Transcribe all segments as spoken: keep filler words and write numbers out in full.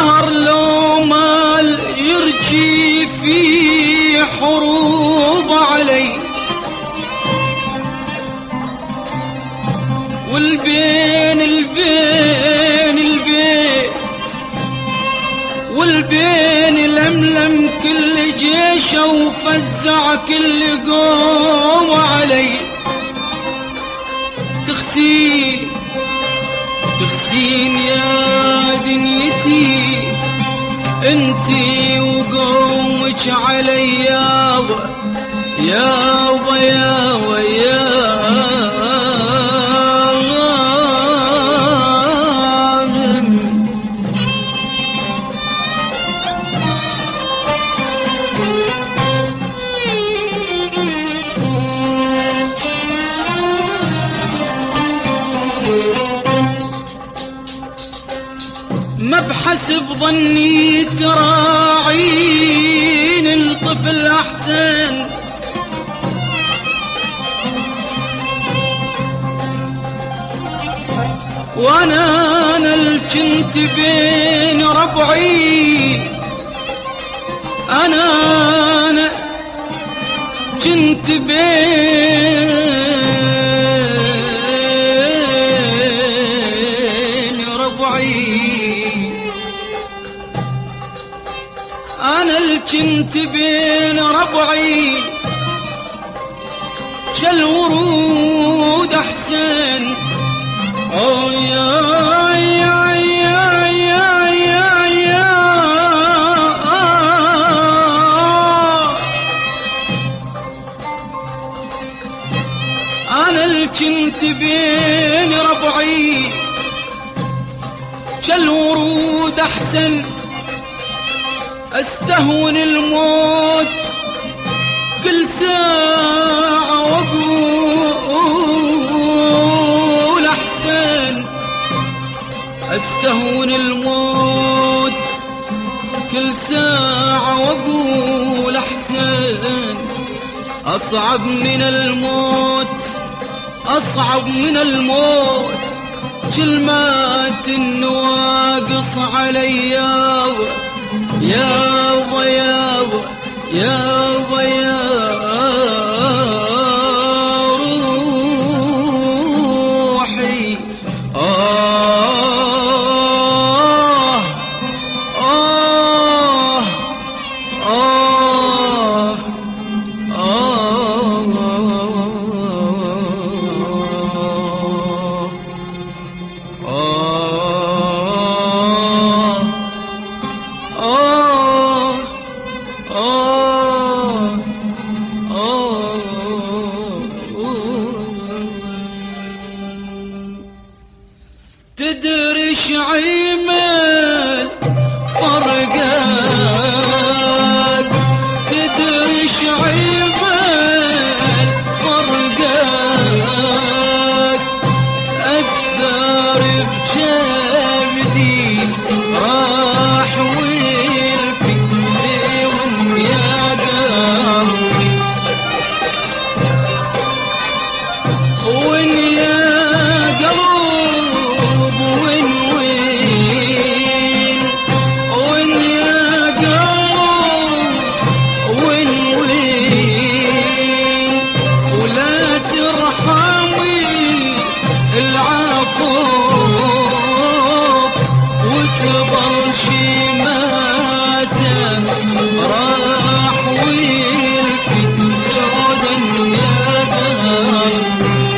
دهر لو مال يرجي في حروب علي، والبين البين البين والبين لملم كل جيشه وفزع كل قوم علي. تخسين تخسين يا دنيتي انتي وقومك علي يابا يابا يابا يابا. ما بحسب ظني تراعين الطفل أحسن، وانا انا الجنت بين ربعي، انا انا جنت بين ربعي، انا الجنت بين ربعي. شل ورود احسن أو يا يا يا يا يا يا أنا الجنت بين ربعي. شل ورود أحسن أستهون الموت كل ساعة وأقول أحسن، أستهون الموت كل ساعة وأقول أحسن. أصعب من الموت أصعب من الموت كلمات النواقص علي يابا يابا يابا يابا يا روحي. آه آه آه تدري شعيمل فرقك، تدري شعيمل فرقك، أكثر بجبدي راح والفكرهم يا قلبي، وين يا قلب وين وين وين يا قلب وين وين، ولا ترحمي العفوف وتظل شيماته راح والفت سودا يا قلب.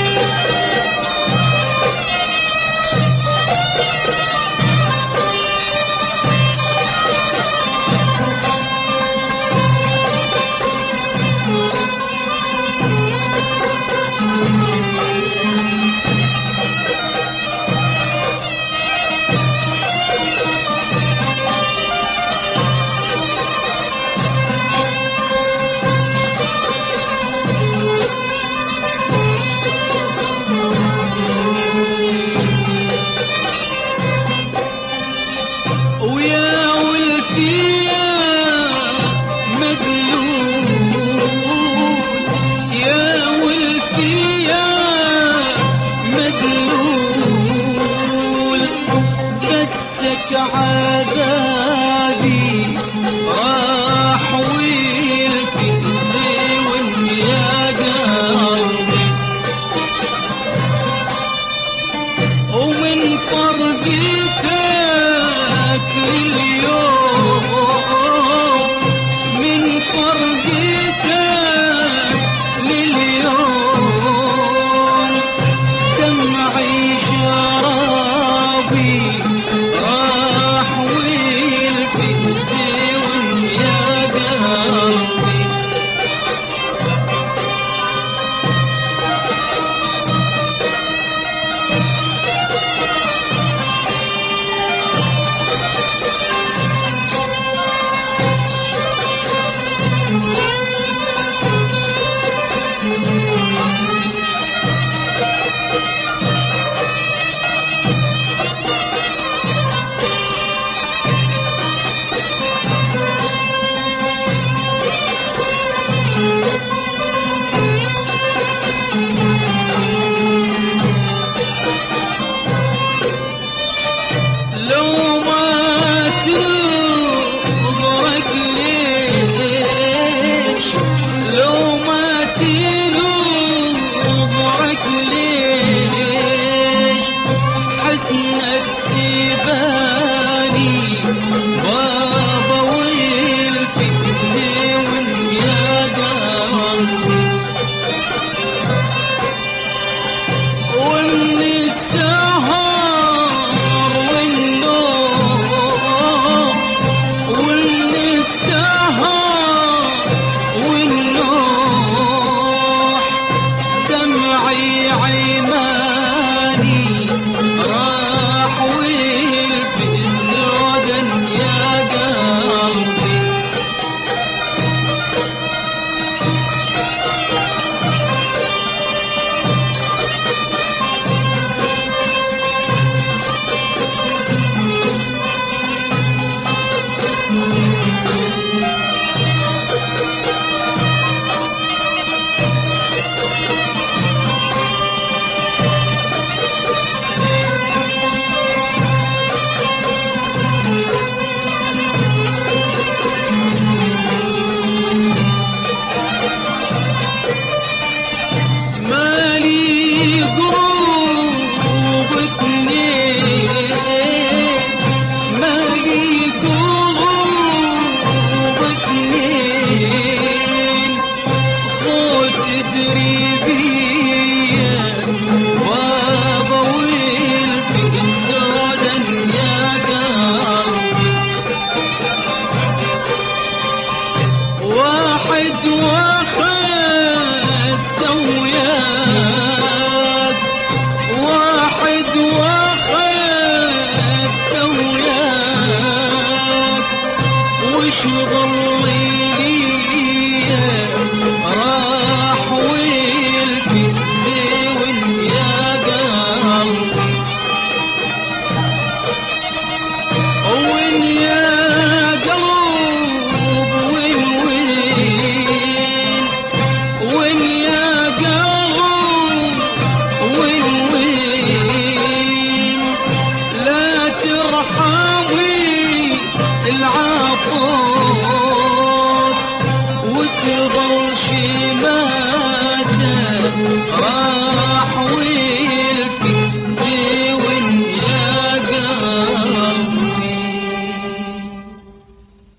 ويا والفيا مدلول، يا والفيا مدلول، بسك عذابي راح والفتني ويا قلبي ومن فرقتك اليوم من فرقتك لليوم دمعي شرابي راح والفتني ويا قلبي لو ما تنظرك ليش لو ما تنظرك ليش حسنك سيباني بابا والفتني ويا قلبي ومن السهر والنوم ومن السهر والنوح دمعي عيماني راح والفت زودا يا قلبي مالي قلوب اثنين مالي قلوب اثنين خذ تدري بيا بابا والفت زودا يا قلبي واحد واخذت وياك واحد واخذت وياك وش ضلي ليا راح والفتني ويا قلبي وين يا قلب وين وين وين يا قلب وين وين لا ترحمي العطوف وتظل شماتك راح وين